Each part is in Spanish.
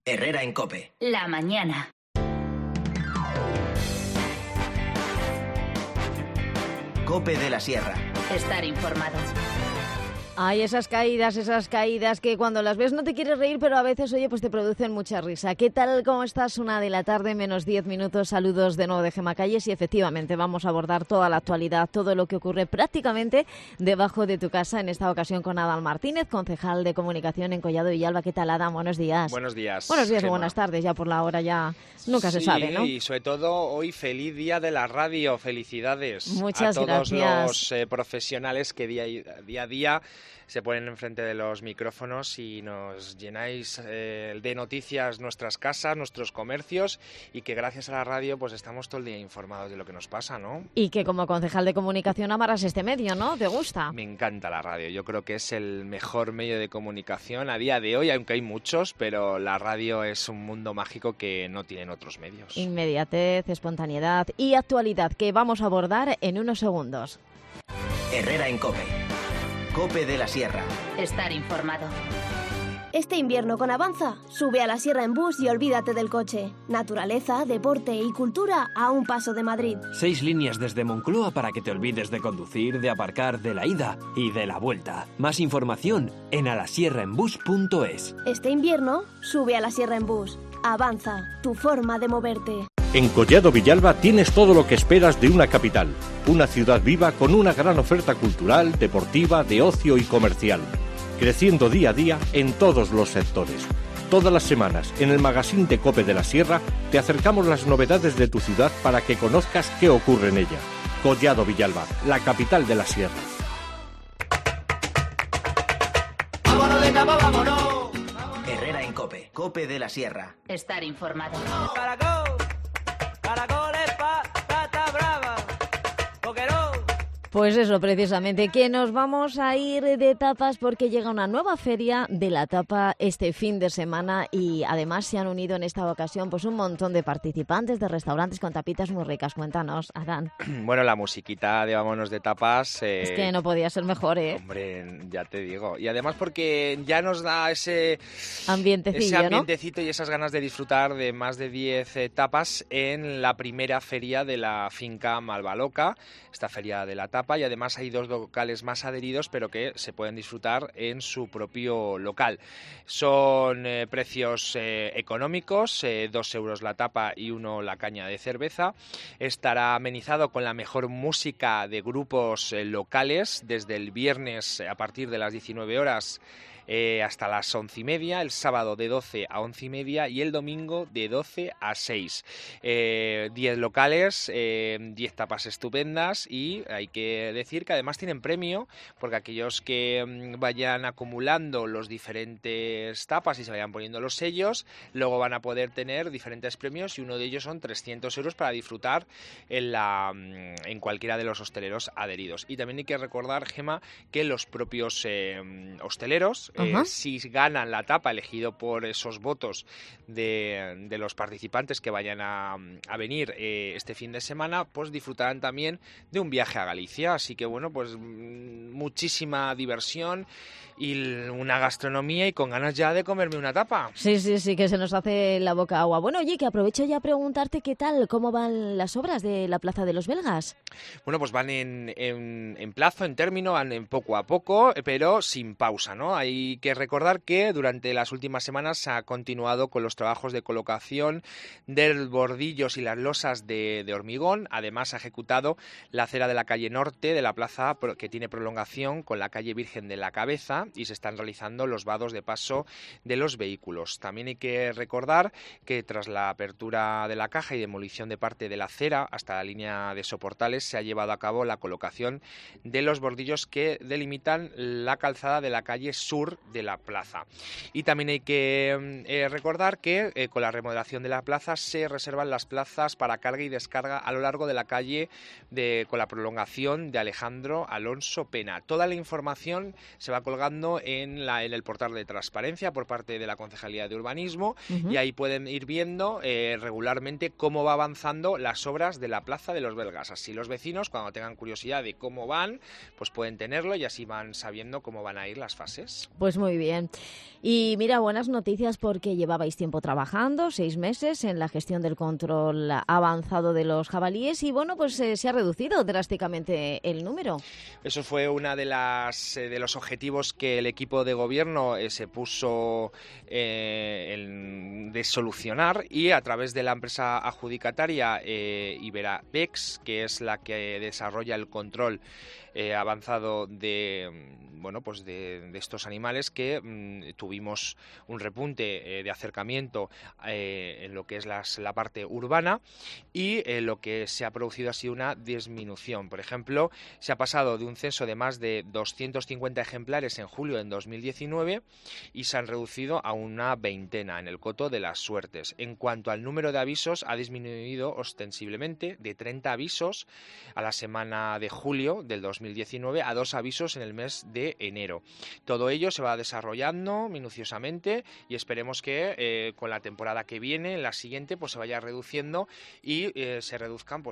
Herrera en COPE. La mañana. COPE de la Sierra. Estar informado. Hay esas caídas que cuando las ves no te quieres reír, pero a veces, oye, pues te producen mucha risa. ¿Qué tal? ¿Cómo estás? 1:00 PM, -10 Saludos de nuevo de Gemma Calles y efectivamente vamos a abordar toda la actualidad, todo lo que ocurre prácticamente debajo de tu casa, en esta ocasión con Adán Martínez, concejal de comunicación en Collado Villalba. ¿Qué tal, Adán? Buenos días. Buenos días. Buenos días o Gemma. buenas tardes, ya por la hora ya nunca se sabe, ¿no? Y sobre todo hoy feliz día de la radio, felicidades. Muchas a todos gracias. los profesionales que día a día se ponen enfrente de los micrófonos y nos llenáis de noticias nuestras casas, nuestros comercios, y que gracias a la radio pues estamos todo el día informados de lo que nos pasa, ¿no? Y que como concejal de comunicación amarras este medio, ¿no? ¿Te gusta? Me encanta la radio, yo creo que es el mejor medio de comunicación a día de hoy, aunque hay muchos, pero la radio es un mundo mágico que no tienen otros medios. Inmediatez, espontaneidad y actualidad que vamos a abordar en unos segundos. Herrera en COPE. COPE de la Sierra. Estar informado. Este invierno con Avanza, sube a la Sierra en bus y olvídate del coche. Naturaleza, deporte y cultura a un paso de Madrid. 6 líneas desde Moncloa para que te olvides de conducir, de aparcar, de la ida y de la vuelta. Más información en alasierraenbus.es. Este invierno, sube a la Sierra en bus. Avanza, tu forma de moverte. En Collado Villalba tienes todo lo que esperas de una capital. Una ciudad viva con una gran oferta cultural, deportiva, de ocio y comercial. Creciendo día a día en todos los sectores. Todas las semanas, en el magazine de COPE de la Sierra, te acercamos las novedades de tu ciudad para que conozcas qué ocurre en ella. Collado Villalba, la capital de la Sierra. ¡Vámonos de capa, vámonos! Herrera en COPE. COPE de la Sierra. Estar informado. Pues eso, precisamente, que nos vamos a ir de tapas porque llega una nueva feria de la tapa este fin de semana y además se han unido en esta ocasión pues un montón de participantes de restaurantes con tapitas muy ricas. Cuéntanos, Adán. Bueno, la musiquita de Vámonos de Tapas... Es que no podía ser mejor, ¿eh? Hombre, ya te digo. Y además porque ya nos da ese ambientecillo, ambientecito, ¿no? Y esas ganas de disfrutar de más de 10 tapas en la primera feria de la finca Malvaloca, esta feria de la tapa. Y además hay 2 locales más adheridos, pero que se pueden disfrutar en su propio local. Son precios económicos, 2 euros la tapa y 1 la caña de cerveza. Estará amenizado con la mejor música de grupos locales desde el viernes a partir de las 19 horas hasta las 11:30, el sábado de 12 a 11:30 y el domingo de 12 a 6. 10 locales, 10 tapas estupendas y hay que decir que además tienen premio porque aquellos que vayan acumulando los diferentes tapas y se vayan poniendo los sellos, luego van a poder tener diferentes premios y uno de ellos son 300 euros para disfrutar en cualquiera de los hosteleros adheridos. Y también hay que recordar, Gemma, que los propios hosteleros si ganan la tapa elegido por esos votos de los participantes que vayan a venir este fin de semana, pues disfrutarán también de un viaje a Galicia. Así que bueno, pues muchísima diversión y una gastronomía y con ganas ya de comerme una tapa. Sí, que se nos hace la boca agua. Bueno, oye, que aprovecho ya a preguntarte qué tal, cómo van las obras de la Plaza de los Belgas. Bueno, pues van en plazo, en término, van en poco a poco, pero sin pausa, ¿no? Hay que recordar que durante las últimas semanas se ha continuado con los trabajos de colocación de bordillos y las losas de hormigón. Además, se ha ejecutado la acera de la calle norte de la plaza, que tiene prolongación con la calle Virgen de la Cabeza, y se están realizando los vados de paso de los vehículos. También hay que recordar que tras la apertura de la caja y demolición de parte de la acera hasta la línea de soportales se ha llevado a cabo la colocación de los bordillos que delimitan la calzada de la calle sur de la plaza. Y también hay que recordar que con la remodelación de la plaza se reservan las plazas para carga y descarga a lo largo de la calle con la prolongación de Alejandro Alonso Pena. Toda la información se va colgando en el portal de transparencia por parte de la Concejalía de Urbanismo y ahí pueden ir viendo regularmente cómo va avanzando las obras de la Plaza de los Belgas. Así los vecinos, cuando tengan curiosidad de cómo van, pues pueden tenerlo y así van sabiendo cómo van a ir las fases. Pues muy bien. Y mira, buenas noticias porque llevabais tiempo trabajando, 6 meses, en la gestión del control avanzado de los jabalíes y bueno, pues se ha reducido drásticamente el número. Eso fue una de los objetivos que el equipo de gobierno se puso de solucionar, y a través de la empresa adjudicataria Iberavex, que es la que desarrolla el control avanzado de estos animales, que tuvimos un repunte de acercamiento en lo que es la parte urbana, y lo que se ha producido ha sido una disminución. Por ejemplo, se ha pasado de un censo de más de 250 ejemplares en julio de 2019 y se han reducido a una veintena en el coto de las Suertes. En cuanto al número de avisos, ha disminuido ostensiblemente de 30 avisos a la semana de julio del 2019 a 2 avisos en el mes de enero. Todo ello se va desarrollando minuciosamente y esperemos que con la temporada que viene, en la siguiente, pues se vaya reduciendo y se reduzcan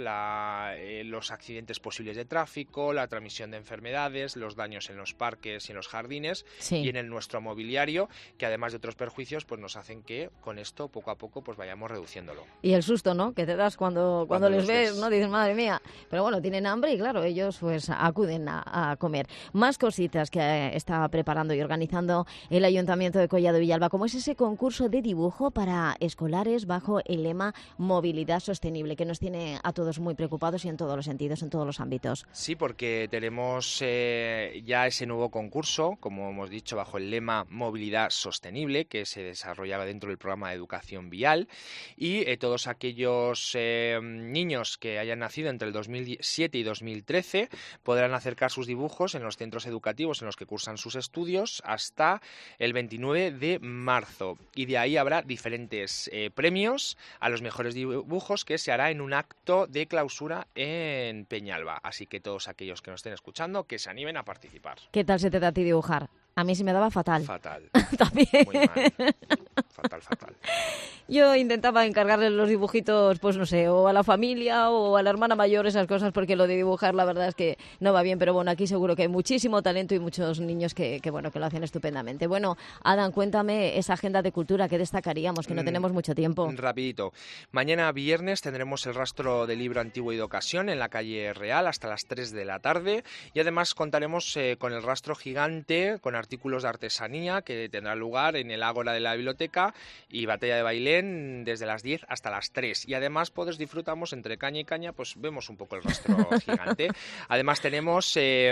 los accidentes posibles de tráfico, la transmisión de enfermedades, los daños en los parques y en los jardines, sí, y en nuestro mobiliario, que además de otros perjuicios pues nos hacen que con esto poco a poco pues vayamos reduciéndolo. Y el susto, ¿no?, que te das cuando les ves, ¿no? Dices, madre mía. Pero bueno, tienen hambre y claro, ellos pues acuden a comer. Más cositas que está preparando y organizando el Ayuntamiento de Collado Villalba, como es ese concurso de dibujo para escolares bajo el lema Movilidad Sostenible, que nos tiene a todos muy preocupados y en todos los sentidos, en todos los ámbitos. Sí, porque tenemos ya ese nuevo concurso, como hemos dicho, bajo el lema Movilidad Sostenible, que se desarrollaba dentro del programa de educación vial, y todos aquellos niños que hayan nacido entre el 2007 y 2013 podrán acercar sus dibujos en los centros educativos en los que cursan sus estudios hasta el 29 de marzo. Y de ahí habrá diferentes premios a los mejores dibujos, que se hará en un acto de clausura en Peñalba. Así que todos aquellos que nos estén escuchando, que se animen a participar. ¿Qué tal se te da a ti dibujar? A mí se me daba fatal. Fatal. También. Muy mal. Fatal. Yo intentaba encargarle los dibujitos, pues no sé, o a la familia o a la hermana mayor, esas cosas, porque lo de dibujar la verdad es que no va bien, pero bueno, aquí seguro que hay muchísimo talento y muchos niños que lo hacen estupendamente. Bueno, Adán, cuéntame esa agenda de cultura, que destacaríamos, que no tenemos mucho tiempo. Rapidito. Mañana viernes tendremos el rastro del libro antiguo y de ocasión en la calle Real hasta las 3 de la tarde, y además contaremos con el rastro gigante, con artículos de artesanía que tendrá lugar en el Ágora de la Biblioteca, y batalla de Bailén desde las 10 hasta las 3. Y además disfrutamos entre caña y caña, pues vemos un poco el rastro gigante. Además tenemos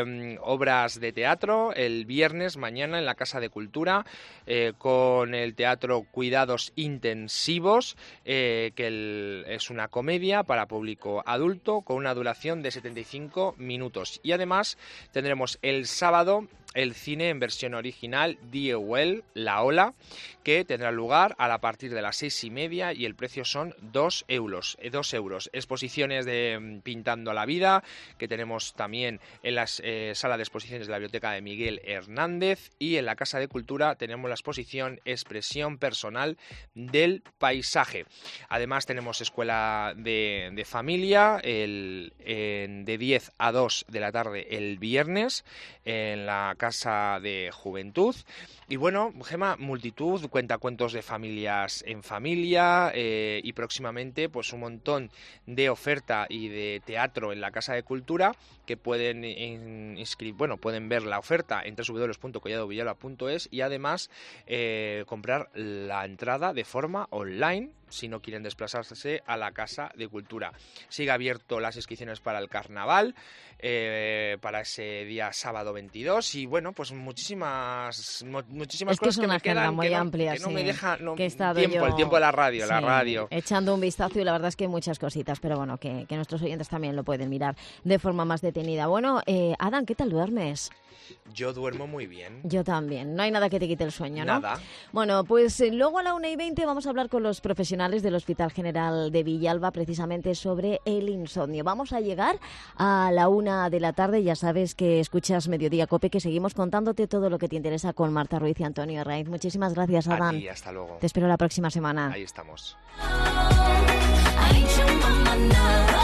obras de teatro el viernes mañana en la Casa de Cultura, con el teatro Cuidados Intensivos, que es una comedia para público adulto con una duración de 75 minutos. Y además tendremos el sábado el cine en versión original Die Well, La Ola, que tendrá lugar a partir de las 6:30 y el precio son 2 euros. Exposiciones de Pintando la Vida, que tenemos también en la sala de exposiciones de la Biblioteca de Miguel Hernández, y en la Casa de Cultura tenemos la exposición Expresión Personal del Paisaje. Además tenemos escuela de familia de 10 a 2 de la tarde el viernes en la Casa de Juventud. Y bueno, Gema, multitud, cuentacuentos de familias en familia, y próximamente pues un montón de oferta y de teatro en la Casa de Cultura, que pueden pueden ver la oferta en www.colladovillalba.es y además comprar la entrada de forma online si no quieren desplazarse a la Casa de Cultura. Sigue abierto las inscripciones para el carnaval, para ese día sábado 22, y bueno, pues muchísimas es cosas que me quedan muy amplia, que no me deja el tiempo de la radio, la radio. Echando un vistazo, y la verdad es que hay muchas cositas, pero bueno, que nuestros oyentes también lo pueden mirar de forma más detenida. Bueno, Adán, ¿qué tal duermes? Yo duermo muy bien. Yo también. No hay nada que te quite el sueño, ¿no? Nada. Bueno, pues luego a la 1:20 vamos a hablar con los profesionales del Hospital General de Villalba precisamente sobre el insomnio. Vamos a llegar a la 1 de la tarde. Ya sabes que escuchas Mediodía Cope, que seguimos contándote todo lo que te interesa con Marta Ruiz y Antonio Herraiz. Muchísimas gracias, Adán. A ti, hasta luego. Te espero la próxima semana. Ahí estamos.